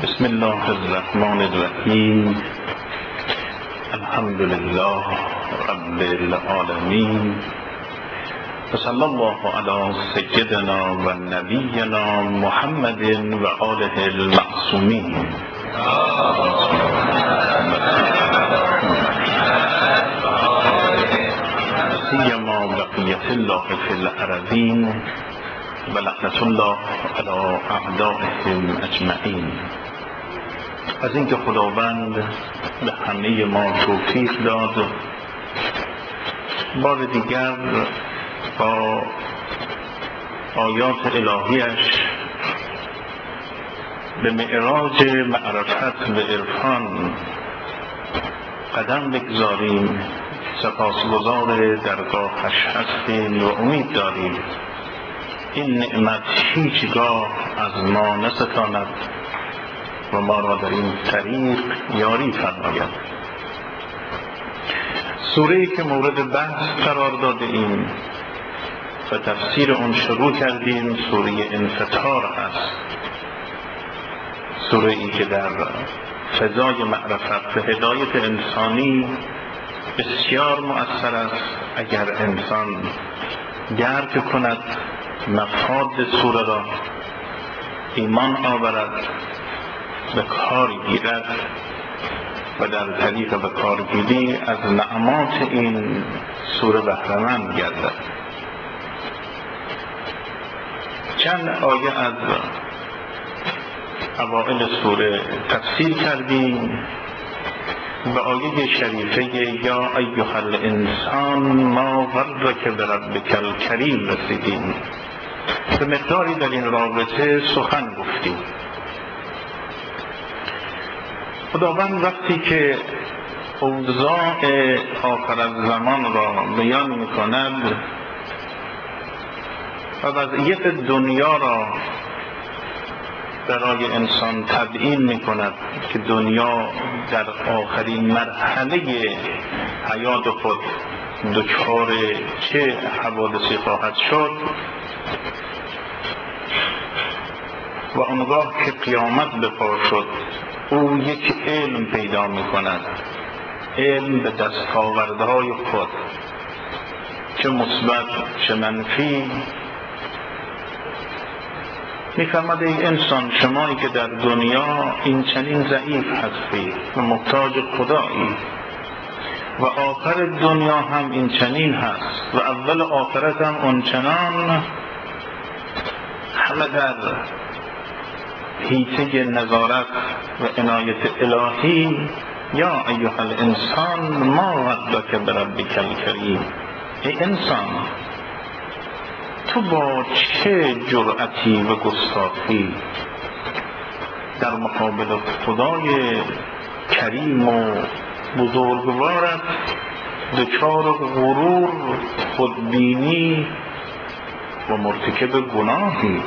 بسم الله الرحمن الرحیم. الحمد لله رب العالمین و صلی الله علی سیدنا و نبینا محمد و آله المعصومین. سیما بقیت الله فی الارضین و لعنت الله علی اعدائهم اجمعین. از اینکه خداوند به همه ما توفیق داد بار دیگر با آیات الهیش به معراج معرفت و عرفان قدم بگذاریم، سپاسگزار درگاهش هستیم و امید داریم این نعمت هیچگاه از ما نستاند و ما را در این طریق یاری فرماید. سوره‌ای که مورد بحث قرار داده ایم و تفسیر اون شروع کردیم سوره انفطار است. سوره‌ای که در فضای معرفت و هدایت انسانی بسیار مؤثر است. اگر انسان درک کند مفاد سوره را، ایمان آورد، به کار گیرد و در طریق به کارگیری از نعمات این سوره بهره‌مند گردد. چند آیه از اوائل سوره تفسیر کردیم و آیه شریفه یا ایها الانسان ما غرک بربک الکریم رسیدیم. به مقداری در این رابطه سخن گفتیم. خداوند وقتی که اوضاع آخر الزمان را بیان می‌کند و وضعیت دنیا را برای انسان تبیین می‌کند که دنیا در آخرین مرحله حیات خود دچار چه حوادثی خواهد شد و آنگاه که قیامت به پا شد او یک علم پیدا می‌کند، علم به دستاوردهای خود چه مثبت چه منفی. می‌فرماید ای انسان، شمایی که در دنیا این چنین ضعیف هستی و محتاج خدایی و آخر دنیا هم این چنین هست و اول آخرت هم اونچنان، همه در حیطه نظارت و عنایت الهی. یا ایها الانسان ما غرک بربک الکریم. ای انسان، تو با چه جرأتی و گستاخی در مقابل خدای کریم و بزرگوارت دچار غرور، خودبینی و مرتکب گناهی؟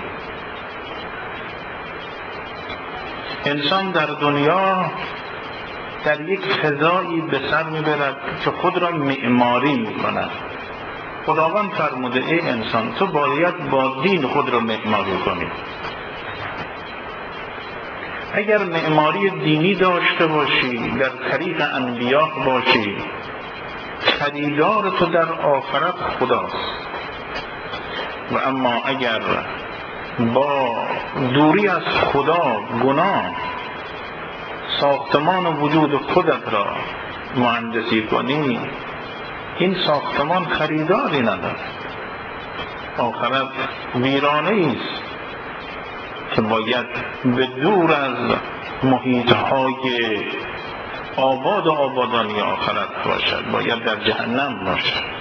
انسان در دنیا در یک فضایی به سر میبرد که خود را معماری میکند. خداوند فرموده ای انسان، تو باید با دین خود را معماری کنی. اگر معماری دینی داشته باشی، در طریق انبیا باشی، خریدار تو در آخرت خداست. و اما اگر با دوری از خدا، گناه، ساختمان وجود خودت را مهندسی کنی، این ساختمان خریداری ندارد. آخرت ویرانه است که باید به دور از محیطهای آباد و آبادانی آخرت باشد، باید در جهنم باشد.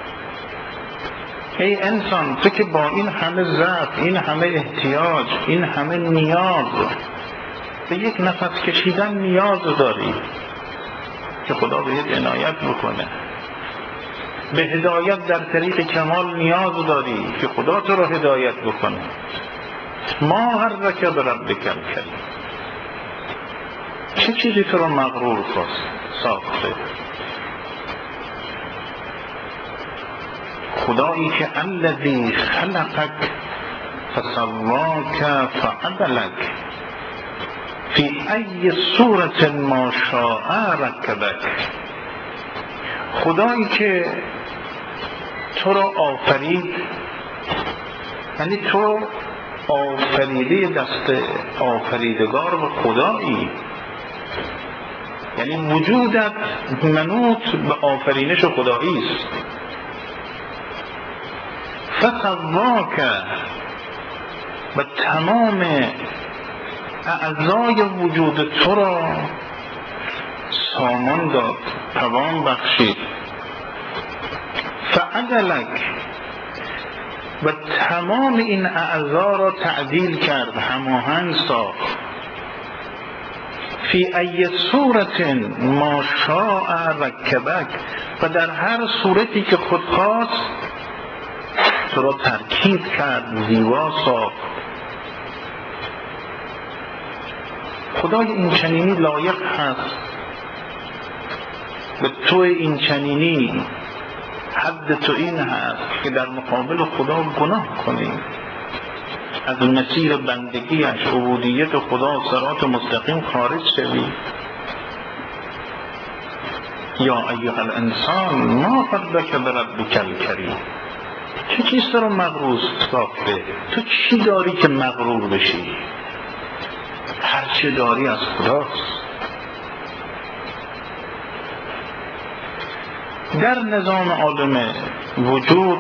ای انسان، تو که با این همه ضعف، این همه احتیاج، این همه نیاز، به یک نفس کشیدن نیاز داری که خدا بهت عنایت بکنه. به هدایت در طریق کمال نیاز داری که خدا تو را هدایت بکنه. ما غرک بربک الکریم. چه چیزی تو را مغرور ساخته؟ خدایی که الذی خلقک فسواک فعدلک، فی ای صورت ما شاء رکبک. خدایی که تو را آفرید، یعنی تو آفریده دست آفریدگار و خدایی، یعنی وجودت منوط به آفرینش خدایی است. فسواک، و تمام اعضای وجود تو را سامان داد، توان بخشید. فعدلک، و تمام این اعضا را تعدیل کرد، هماهنگ ساخت. فی ای صورت ما شاء رکبک، و در هر صورتی که خود خواست تو را ترکیب کرد، زیبا ساخت. خدای این چنینی لایق هست به تو این چنینی حد تو این هست که در مقابل خدا گناه کنی، از مسیر بندگیش، عبودیت خدا، صراط مستقیم خارج شوی. یا ایها الانسان ما غرک بربک الکریم. چه چیز تو رو مغرور ساخته؟ تو چی داری که مغرور بشی؟ هر چه داری از خداست. در نظام عالم وجود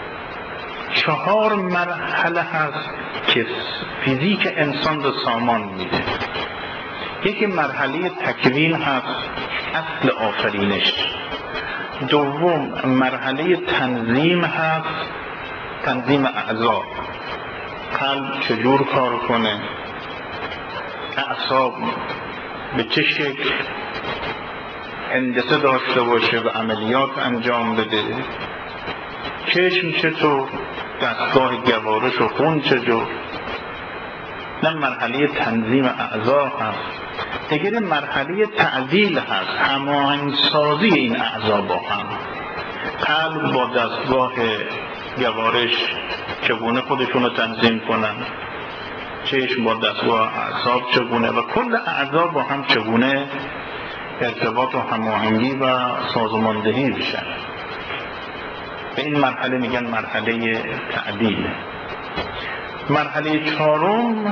4 مرحله هست که فیزیک انسان رو سامان میده. یکی مرحله تکوین هست، اصل آفرینش. دوم مرحله تنظیم هست، تنظیم اعضا، قلب چجور کار کنه، اعصاب به چه شکل هندسه داشته باشه و عملیات انجام بده، چشم چطور، دستگاه گوارش و خون چجور. نه مرحله تنظیم اعضا هست. دیگه مرحله تعدیل هست، هماهنگسازی این اعضا با هم. قلب با دستگاه گوارش چگونه خودشون رو تنظیم کنن، چشم با دستگاه اعصاب چگونه، و کل اعضا با هم چگونه ارتباط و هماهنگی و سازماندهی بشن. به این مرحله میگن مرحله تعدیل. مرحله 4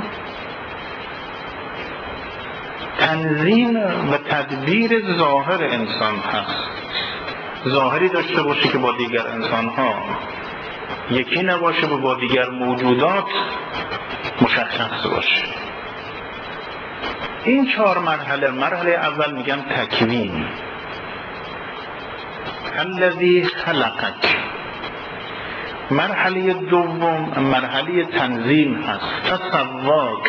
تنظیم و تدبیر ظاهر انسان هست. ظاهری داشته باشه که با دیگر انسان ها یکی نباشه و با دیگر موجودات مشخص باشه. این 4 مرحله، مرحله اول میگن تکوین، الذی خلقک. مرحله دوم مرحله تنظیم هست، فسواک.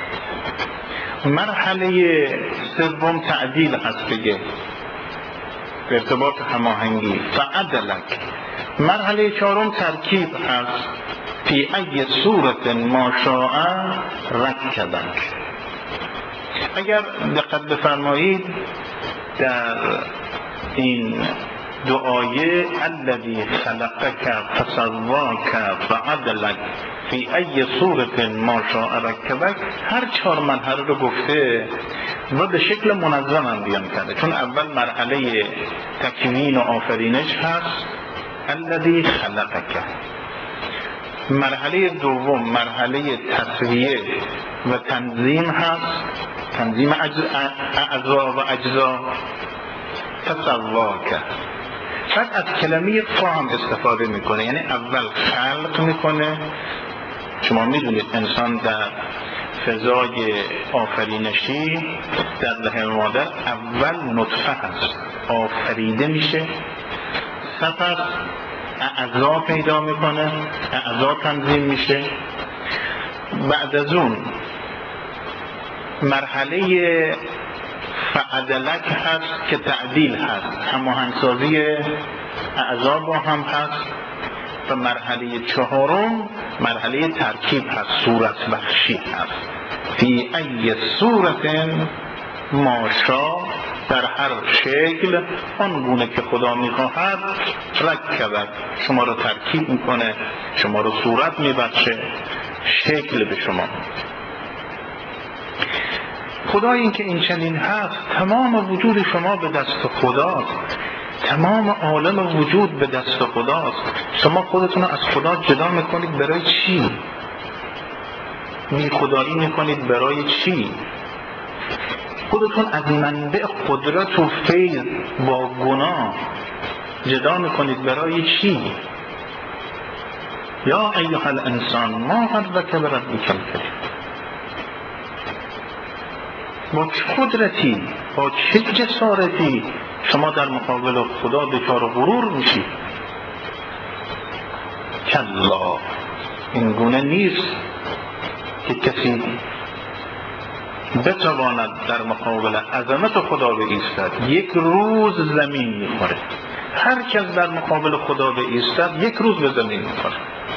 مرحله سوم تعدیل هست دیگه، ارتباط هماهنگی، فعدلک. مرحله 4 ترکیب هست، فی ای صورت ما شاء رکبک. اگر دقت بفرمایید در این دعای الذی خلقک فسواک فعدلک فی ای صورت ما شاء رکبک، هر 4 مرحله رو گفته و به شکل منظم هم بیان کرده. چون اول مرحله تکوین و آفرینش هست، الذی خلقک. مرحله دوم مرحله تسویه و تنظیم هست، تنظیم اعضا و اجزا، فسواک. بعد از کلمه فا هم استفاده میکنه، یعنی اول خلق میکنه. شما میدونید انسان در فضای آفرینشی در رحم مادر اول نطفه هست، آفریده میشه، سپس اعضا پیدا میکنه، اعضا تنظیم میشه. بعد از اون مرحله فعدلک هست که تعدیل هست، هماهنگسازی اعضا با هم هست. و مرحله 4 مرحله ترکیب هست، صورت بخشی هست، فی ای صورت ما شاء، در هر شکل آنگونه که خدا میخواهد، رکبک، شما رو ترکیب میکنه، شما رو صورت میبخشه، شکل به شما. خدایی که این چنین هست، تمام وجود شما به دست خداست، تمام عالم وجود به دست خداست. شما خودتون از خدا جدا میکنید برای چی؟ بی خدایی میکنید برای چی؟ خودتون از منبع قدرت و فیض با گناه جدا میکنید برای چی؟ یا ایها الانسان ما غرک بربک الکریم. با چه قدرتی، با چه جسارتی شما در مقابل خدا دچار غرور میشید؟ کلا، این گونه نیست که کسی بتواند در مقابل عظمت خدا بایستد. یک روز زمین میخوره. هر کس در مقابل خدا بایستد یک روز به زمین میخوره.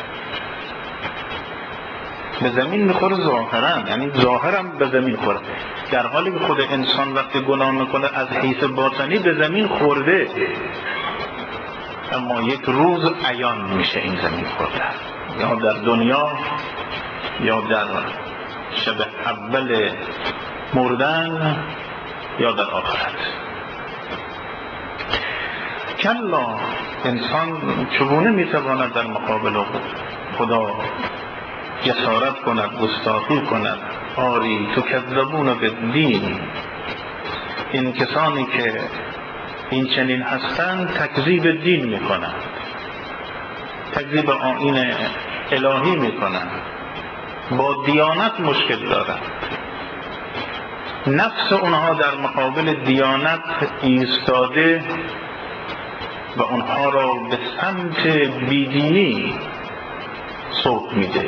به زمین میخوره ظاهرا، یعنی ظاهرا به زمین خوره، در حالی که خود انسان وقتی گناه میکنه از حیث باطنی به زمین خورده، اما یک روز عیان میشه این زمین خورده، یا در دنیا یا در شب اول مردن یا در آخرت. کلا، انسان چگونه میتواند در مقابل خدا جسارت کند، گستاخی کند؟ آری تکذبون بالدین، این کسانی که این چنین هستند تکذیب دین میکنند، تکذیب آیین الهی میکنند، با دیانت مشکل دارند. نفس اونها در مقابل دیانت ایستاده و اونها را به سمت بیدینی سوق میده.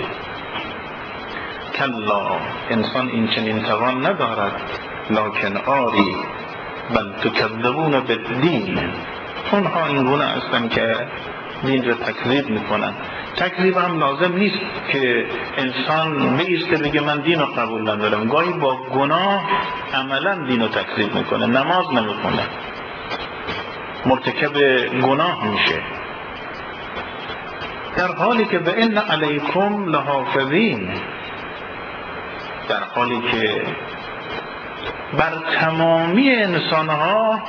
کلا، انسان این چنین توان ندارد. لکن آری بل تکذبون بالدین، اونها این گونه هستند که دین را تکذیب میکنن. تکذیب هم لازم نیست که انسان بایسته بگه من دین رو قبول ندارم. گاهی با گناه عملا دین رو تکذیب میکنه، نماز نمیخونه، مرتکب گناه میشه، در حالی که به ان علیکم لحافظین، در حالی که بر تمامی انسانها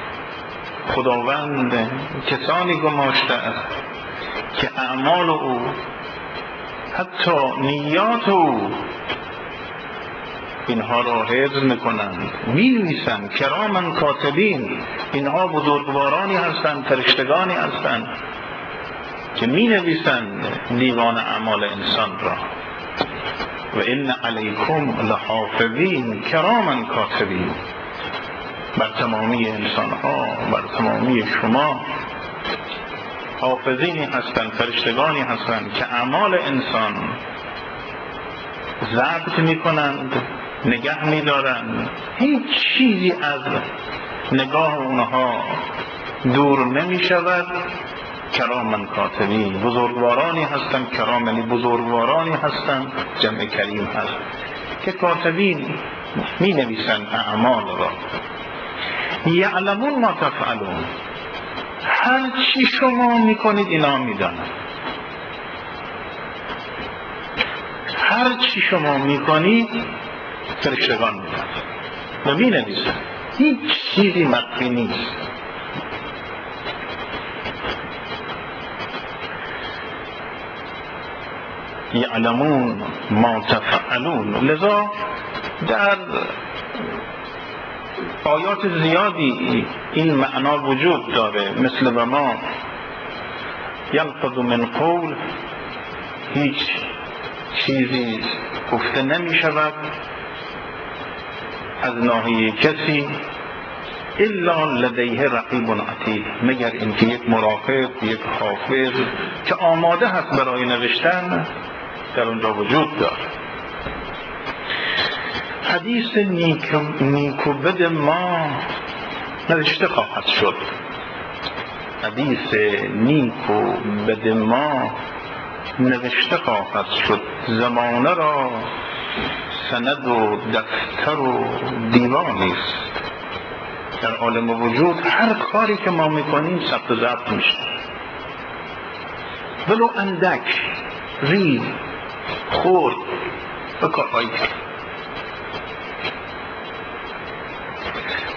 خداوند کسانی گماشته است که اعمال او، حتی نیات او، اینها را حفظ میکنند، مینویسند. کراما کاتبین، اینها بزرگوارانی هستند، فرشتگانی هستند که مینویسند دیوان اعمال انسان را. و ان علیکم لحافظین کراما کاتبین، بر تمامی انسان ها، بر تمامی شما حافظینی هستند، فرشتگانی هستند که اعمال انسان ضبط میکنند، نگه میدارند. هیچ چیزی از نگاه اونها دور نمیشود. کراما کاتبین، بزرگوارانی هستند. کرام یعنی بزرگوارانی هستند، جمع کریم هست که کاتبین می نویسند اعمال را. یعلمون ما تفعلون، هر چی شما میکنید اینا میدانند. هر چی شما میکنید فرشتگان میدانند و می نویسند. هیچ چیزی مخفی نیست. یعلمون ما تفعلون. لذا در آیات زیادی این معنا وجود داره، مثل و ما یلفظ من قول، هیچ چیزی گفته نمی شود از ناحیه کسی الا لدیه رقیب عتید، مگر اینکه یک مراقب، یک حافظ که آماده هست برای نوشتن در اونجا وجود داره. حدیث نیکو بد ما نوشته خواهد شد. حدیث نیکو بد ما نوشته خواهد شد. زمانه را سند و دفتر و دیوانی است. در عالم وجود هر کاری که ما میکنیم ثبت و ضبط میشه، ولو اندک، ریز، خورد به کارهایی کرد.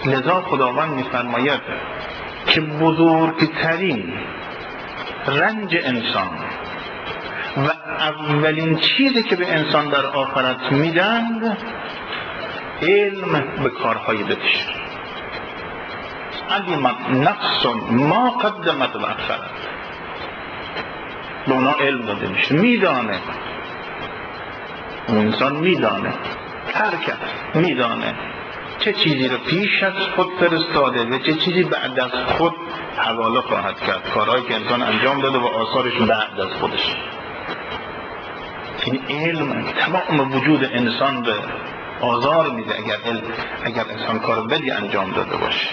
لذا خداوند می‌فرماید که بزرگترین رنج انسان و اولین چیزی که به انسان در آخرت میدند علم به کارهای دلش. علمت نفس ما قدمت و اخرت، به اونا علم داده میشه. میدانه انسان، میدانه هر کس میدانه چه چیزی رو پیش از خود فرستاده و چه چیزی بعد از خود حواله خواهد کرد. کارهایی که انسان انجام داده و آثارش بعد از خودش. این علم تمام وجود انسان به آزار میده اگر انسان کار بدی انجام داده باشه.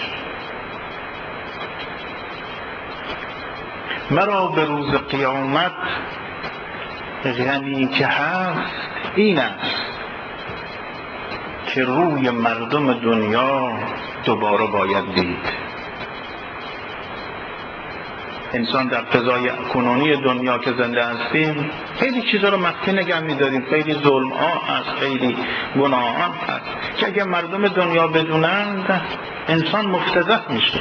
مرا به روز قیامت غمی که هست این است که روی مردم دنیا دوباره باید دید. انسان در فضای کنونی دنیا که زنده هستیم خیلی چیزا رو مخفی نگه می‌داریم، خیلی ظلم ها هست، خیلی گناه ها هست که اگر مردم دنیا بدونند انسان مفتضح میشه.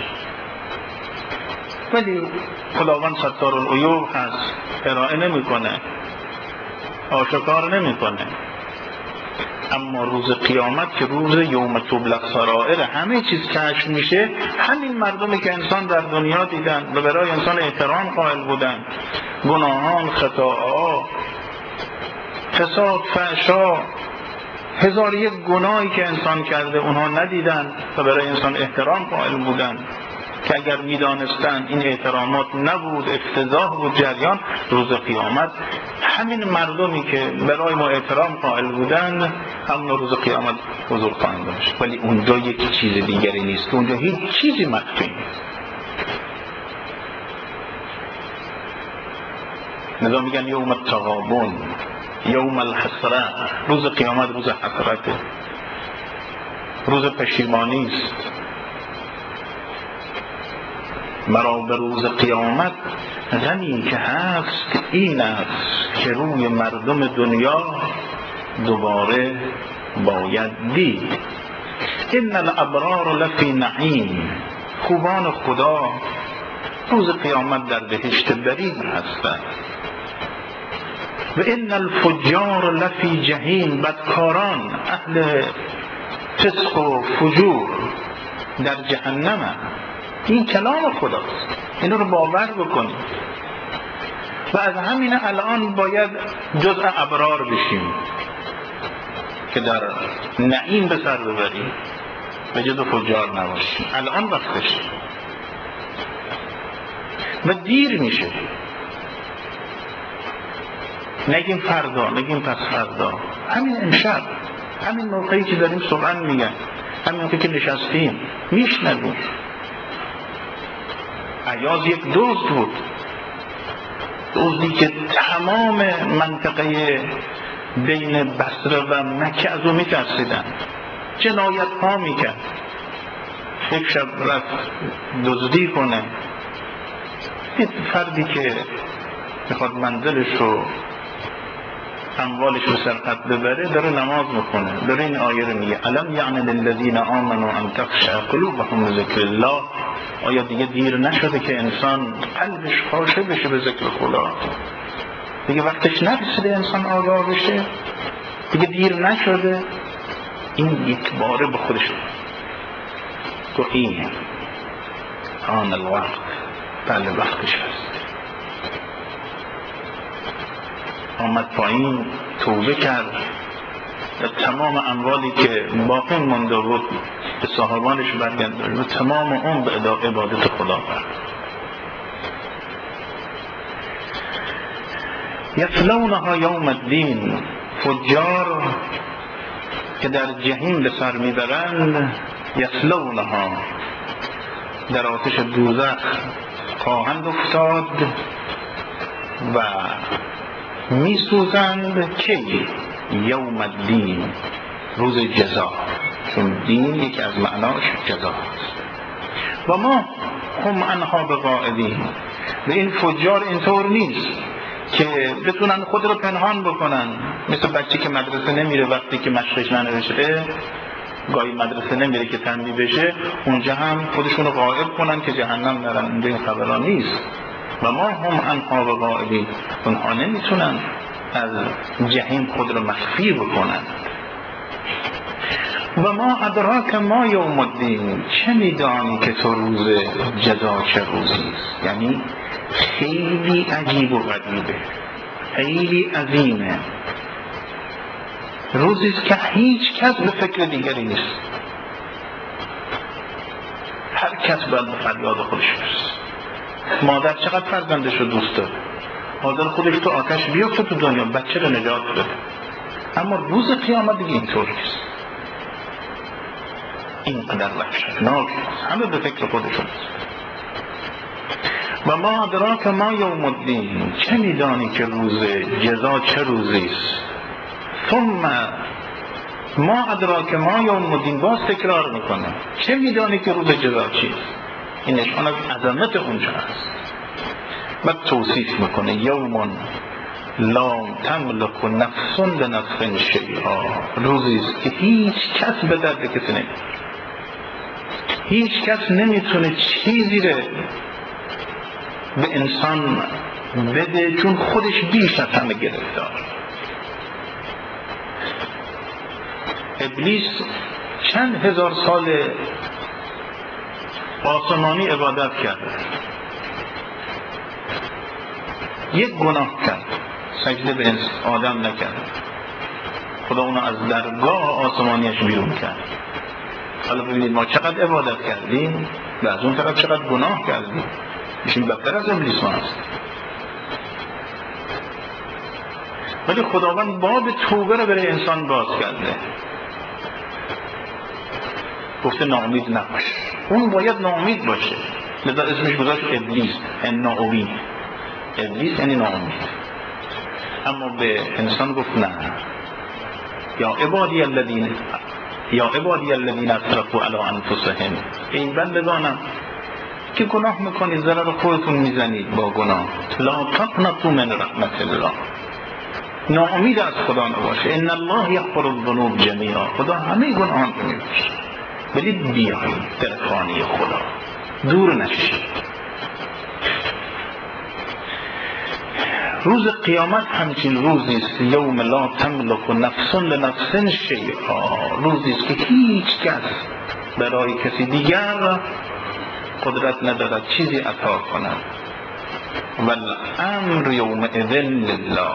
ولی خداوند ستار العیوب هست، ارائه نمی‌کنه، آشکار نمی‌کنه. اما روز قیامت که روز یوم تبلی السرائر، همه چیز کشف میشه. همین مردمی که انسان در دنیا دیدن و برای انسان احترام قائل بودن، گناهان، خطاها، فساد، فحشا، هزار یک گناهی که انسان کرده اونها ندیدن و برای انسان احترام قائل بودن که اگر میدانستن این احترامات نبود، افتضاح بود جریان، روز قیامت همین مردمی که برای ما احترام قائل بودن همون روز قیامت حضور خواهند داشت. ولی اونجا یک چیز دیگری نیست، اونجا هیچ چیزی مخفی نیست. لذا میگن یوم التغابن، یوم الحسره، روز قیامت روز حسرته، روز پشیمانی است. مرا به روز قیامت غمی که هست این است که روی مردم دنیا دوباره باید دید. ان الابرار لفی نعیم، خوبان خدا روز قیامت در بهشت برین هستند. و ان الفجار لفی جهیم، بدکاران اهل فسق و فجور در جهنم. این کلام خداست، اینو رو باور بکنید. و از همین الان باید جزء ابرار بشیم که در نعیم به سر ببریم و جزء فجار نباشیم. الان وقتشه و دیر میشه. نگیم فردا، نگیم پس فردا، همین امشب، همین موقعی که داریم سخن میگن، همین موقعی که نشستیم میشنویم. عیاض یک دزد بود، دزدی که تمام منطقه بین بصره و مکه از او میترسیدن، جنایت ها میکرد. یک شب رفت دزدی کنه، یک فردی که میخواد منزلش رو، اموالش رو سرقت ببره، داره نماز میکنه، داره این آیه رو میگه الم یعن للذین آمنوا ان تخشع قلوبهم لذکر الله. آیا دیگه دیر نشده که انسان قلبش خاشع بشه به ذکر خدا؟ دیگه وقتش نرسیده انسان آگاه بشه؟ دیگه دیر نشده؟ این یک باره به خودش تو اینه آن الوقت، بله وقتش هست. آمد پایین، توبه کرد و تمام اموالی که باقی مانده بود به صاحبانش برگرداند و تمام اون به عبادت خدا کرد. یصلونها یوم الدین، فجار که در جهنم به سر میبرند، یصلونها در آتش دوزخ خواهند افتاد و میسوزند. کی؟ یوم الدین، روز جزا، چون دین یکی از معناش جزا است. و ما هم عنها بغائبین، و این فجار اینطور نیست که بتونن خود رو پنهان بکنن، مثل بچه که مدرسه نمیره وقتی که مشقش ننوشته گاهی مدرسه نمیره که تنبیه بشه، اونجا هم خودشون رو غائب کنن که جهنم نرن. اونجا این خبران نیست. و ما هم عنها بغائبین، اونها نمیتونن از جهنم خود رو مخفی بکنن. و ما ادراک ما یوم الدین، چه میدانی که تو روز جزا چه روزی است؟ یعنی خیلی عجیب و غریبه، خیلی عظیمه. روزی است که هیچ کس به فکر دیگری نیست، هر کس باید به فریاد خودش برسه. مادر چقدر فرزندش رو دوست داره، مادر خودش تو آتش بیفته تو دنیا بچه رو نجات بده، اما روز قیامت دیگه اینطور نیست. اینقدر وحشتناک، همه به فکر خودشون. و ما ادراک ما یوم الدین، چه میدانی که روز جزا چه روزی است؟ ثم ما ادراک ما یوم الدین، باز تکرار میکنه، چه میدانی که روز جزا چیست؟ این نشان از عظمت اونجا است. بعد توصیف میکنه یوم لا تملک نفس لنفس شیئا، روزی است که هیچ کس به درد کسی نمیخوره، هیچ کس نمیتونه چیزی رو به انسان بده چون خودش بیش از همه گرفتار. ابلیس چند هزار سال آسمانی عبادت کرد، یک گناه کرد، سجده به آدم نکرد، خدا اونو از درگاه آسمانیش بیرون کرد. حالا ببینید ما چقدر عبادت کردیم و از اون طرف چقدر گناه کردیم، میشیم بدتر از ابلیس ما هست. ولی خداوند باب توبه رو برای انسان باز کرده، گفته ناامید نباش. اون باید ناامید باشه، لذا اسمش گذاشت ابلیس، ناامید. ابلیس یعنی ناامید. اما به انسان گفت نه، یا عبادی الذین اسرفوا علی انفسهم، این بندگانم که گناه میکنید ضرر خودتون میزنید با گناه، لا تقنطوا من رحمت الله، ناامید از خدا نباشه. ان الله یغفر الذنوب جمیعا، خدا همه گناهان رو میبخشه. ولی بیایید در خانه خدا، دور نشید. روز قیامت همچین روزی است، یوم لا تملک نفس لنفس شیئا، روزی است که هیچ کس برای کسی دیگر قدرت ندارد چیزی عطا کند. والامر یومئذ لله،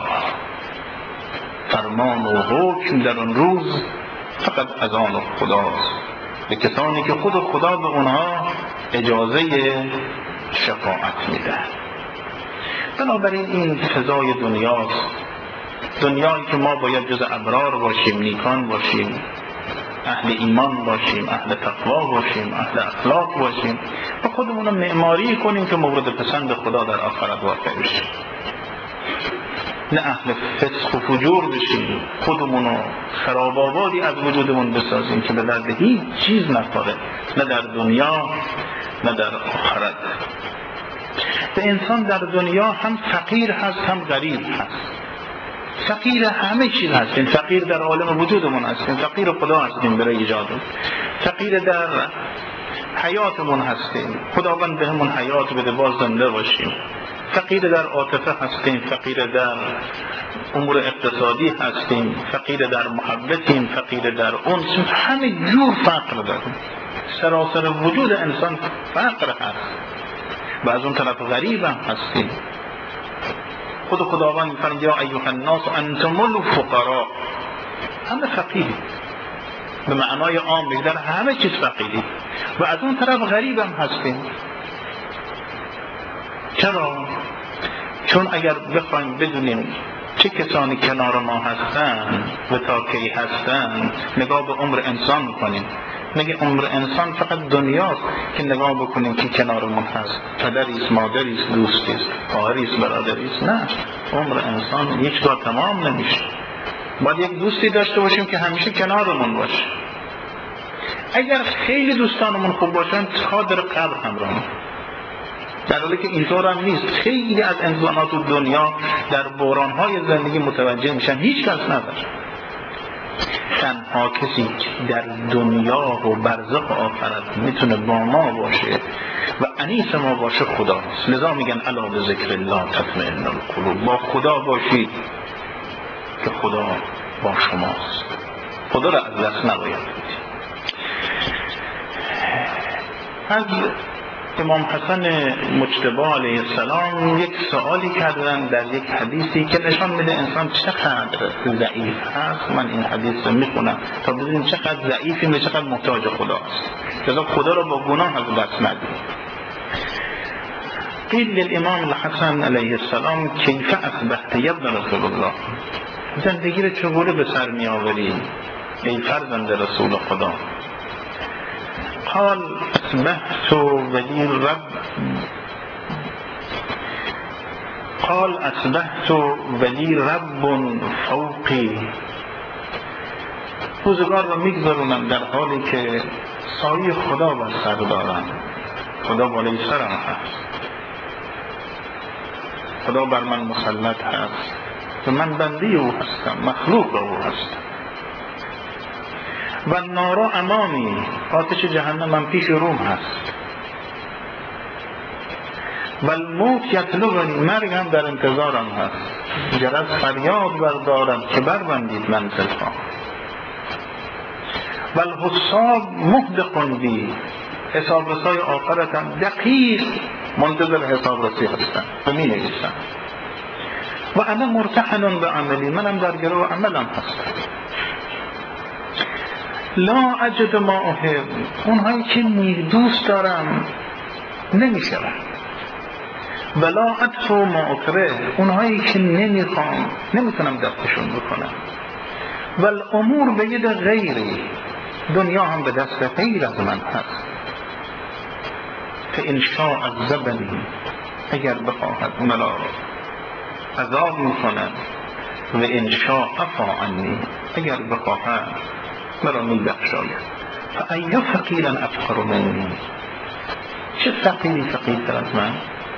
فرمان و حکم در اون روز فقط از آن خداست، به کسانی که خود خدا به اونها اجازه شفاعت میده. بنابراین این فضای دنیاست، دنیایی که ما باید جز ابرار باشیم، نیکان باشیم، اهل ایمان باشیم، اهل تقوا باشیم، اهل اخلاق باشیم و خودمون رو معماری کنیم که مورد پسند خدا در آخرت واقع بشیم. نه اهل فسق و فجور بشیم، خودمون رو خراب‌آبادی از وجودمون بسازیم که به درد هیچ چیز نخوره، نه در دنیا نه در آخرت. به انسان در دنیا هم فقیر هست هم غریب هست. فقیر همه چیز هستیم، فقیر در عالم وجودمون هستیم، فقیر خدا هستیم برای ایجادمون، فقیر در حیاتمون هستیم، خداوند بهمون حیات بده باز زنده باشیم، فقیر در عاطفه هستیم، فقیر در امور اقتصادی هستیم، فقیر در محبتیم، فقیر در انس، همه جور فقر داریم، سراسر وجود انسان فقر هست و از اون طرف غریب هم هستیم. خود خداوند می‌فرماید یا ایها الناس انتم الفقراء، همه فقیری به معنای عام، در همه چیز فقیری و از اون طرف غریب هم هستیم. چرا؟ چون اگر بخوایم بدونیم چه کسانی کنار ما هستن و تا کی هستن، نگاه به عمر انسان میکنیم. مگه عمر انسان فقط دنیاست که نگاه بکنیم که کنارمون هست، پدریست، مادریست، دوستیست، خواهریست، برادریست؟ نه، عمر انسان یک بار تمام نمیشه. باید یک دوستی داشته باشیم که همیشه کنارمون باشه. اگر خیلی دوستانمون خوب باشن تا در قبر همراهمون، در حالی که اینطور هم نیست. خیلی از انسانات دنیا در بحران‌های زندگی متوجه میشن هیچ کس نداره، تنها تنها کسی که در دنیا و برزخ آخرت میتونه با ما باشه و انیس ما باشه خداست. لذا میگن الا بذکر الله تطمئن القلوب. با خدا باشید که خدا با شماست. خدا را از دست نباید بدید. از امام حسن مجتبی علیه السلام یک سوالی کردن در یک حدیثی که نشان میده انسان چقدر ضعیف هست. من این حدیث رو میخونم تا ببینیم چقدر ضعیفیم و چقدر محتاج خداست. لذا خدا را با گناه از دست ندید. قیل للامام الحسن علیه السلام کیف اصبحت یا ابن رسول الله، زندگی رو چگونه به سر می آوری ای فرزند رسول خدا؟ قال اصبحت ولی رب فوقی. روزگار رو میگذرونم در حالی که سایه خدا بر سر دارم. خدا بالای سرم هست، خدا بر من مسلط هست و من بنده او هستم، مخلوق او هستم. و نارا امامی، آتش جهنم من پیش روم هست. و الموت یطلبنی، مرگ هم در انتظارم هست. جرس فریاد بردارم که بربندید منزل ها. و الحساب محدق بی، حساب رسای آخرتم دقیق منتظر حساب رسی هستم و می نویسم. و انا مرتحن به عملی، منم در گروه عملم هستم. لا اجد ما احب، اونهایی که دوست دارم نمیشوند. ولا ادفع ما اکره، اونهایی که نمیخوام نمیتونم دستشون بکنم. و الامور به ید غیری، دنیا هم به دست غیر از من هست. فان شاء عذبنی، اگر بخواهد مرا عذاب میکنم. و ان شاء عفا عنی، اگر بخواهد مرا میبخشاید. فای فقیرا افقر منی، چه فقیری فقیرتر از من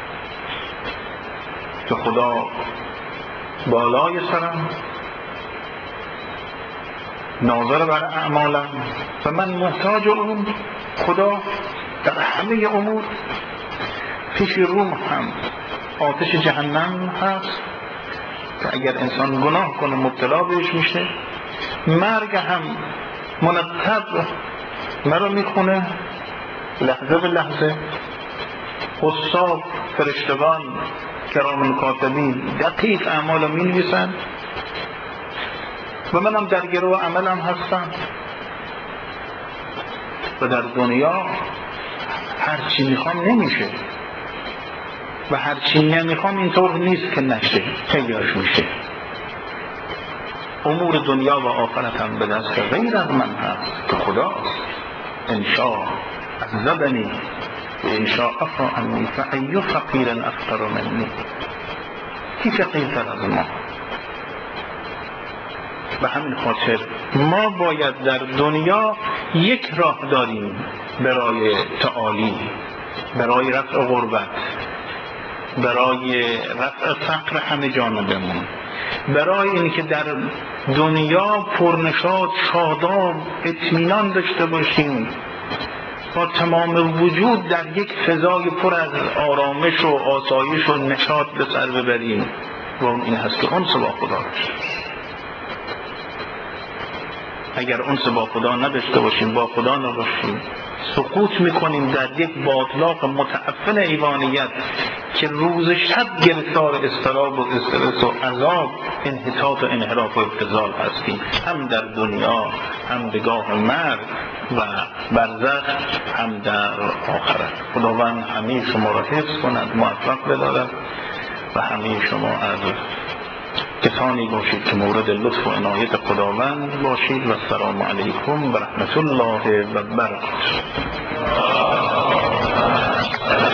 که خدا بالای سرم، ناظر بر اعمالم و من محتاج اون خدا در همه امور. پیش روم هم آتش جهنم هست که اگر انسان گناه کنه مبتلا بهش میشه. مرگ هم منطب مرا میخونه لحظه به لحظه. حساب فرشتگان کرام کاتبین دقیق اعمالو می نویسن و منم در گروه عملم هستم. و در دنیا هرچی میخوام نمیشه و هرچی نمیخوام اینطور نیست که نشه، خیلیاش میشه. امور دنیا و آخرت هم به دست غیر از من هست که خداست. انشاء عذبنی و انشاء عفا عنی. فای فقیر افقر منی، کی فقیرتر از ما؟ به همین خاطر ما باید در دنیا یک راه داریم برای تعالی، برای رفع غربت، برای رفع فقر همه جانبمون، برای اینکه در دنیا پرنشاط، شاداب، اطمینان داشته باشیم، با تمام وجود در یک فضای پر از آرامش و آسایش و نشاط به سر ببریم. و اون این هست که انس با خدا داشته. اگر انس با خدا نداشته باشیم، با خدا نباشیم، سقوط میکنیم در یک باطلاق متعفن ایوانیت که روز شب گرفتار اضطراب و استرس و عذاب، انحطاط و انحراف و ابتذال هستیم، هم در دنیا، هم به گاه مرگ و برزخ، هم در آخرت. خداوند همه شما را حفظ کند، موفق بدارد و همه شما از کسانی باشید که مورد لطف و عنایت خداوند باشید. و السلام علیکم و رحمت الله و برکاته.